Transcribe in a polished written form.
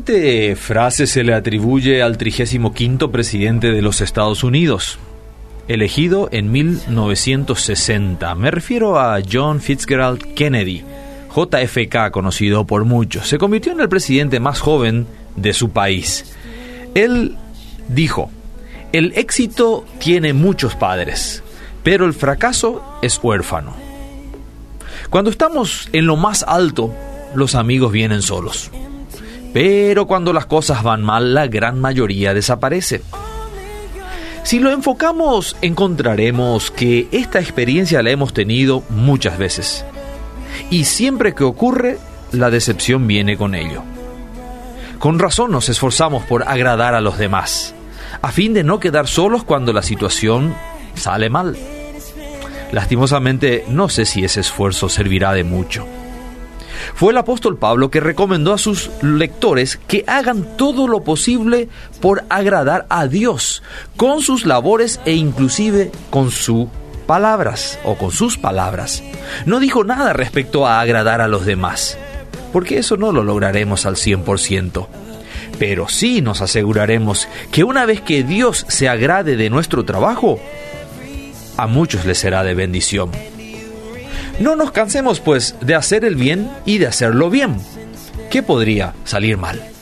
siguiente frase se le atribuye al 35º presidente de los Estados Unidos, elegido en 1960. Me refiero a John Fitzgerald Kennedy, JFK conocido por muchos. Se convirtió en el presidente más joven de su país. Él dijo: el éxito tiene muchos padres, pero el fracaso es huérfano. Cuando estamos en lo más alto, los amigos vienen solos. Pero cuando las cosas van mal, la gran mayoría desaparece. Si lo enfocamos, encontraremos que esta experiencia la hemos tenido muchas veces. Y siempre que ocurre, la decepción viene con ello. Con razón nos esforzamos por agradar a los demás, a fin de no quedar solos cuando la situación sale mal. Lastimosamente, no sé si ese esfuerzo servirá de mucho. Fue el apóstol Pablo que recomendó a sus lectores que hagan todo lo posible por agradar a Dios con sus labores e inclusive con sus palabras. No dijo nada respecto a agradar a los demás, porque eso no lo lograremos al 100%. Pero sí nos aseguraremos que una vez que Dios se agrade de nuestro trabajo, a muchos les será de bendición. No nos cansemos, pues, de hacer el bien y de hacerlo bien. ¿Qué podría salir mal?